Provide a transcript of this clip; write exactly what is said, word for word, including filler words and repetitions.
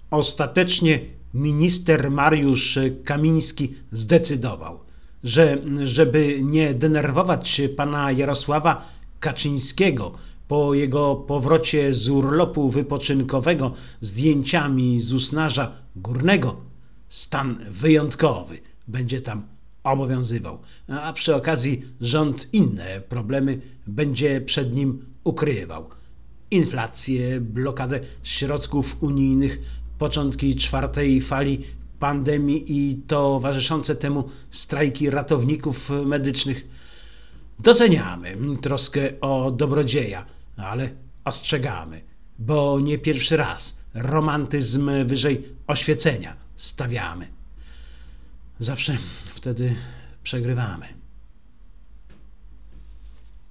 Ostatecznie minister Mariusz Kamiński zdecydował, że żeby nie denerwować pana Jarosława Kaczyńskiego po jego powrocie z urlopu wypoczynkowego zdjęciami z Usnarza Górnego, stan wyjątkowy będzie tam obowiązywał, a przy okazji rząd inne problemy będzie przed nim ukrywał. Inflację, blokadę środków unijnych, początki czwartej fali pandemii i towarzyszące temu strajki ratowników medycznych. Doceniamy troskę o dobrodzieja, ale ostrzegamy, bo nie pierwszy raz romantyzm wyżej oświecenia stawiamy. Zawsze wtedy przegrywamy.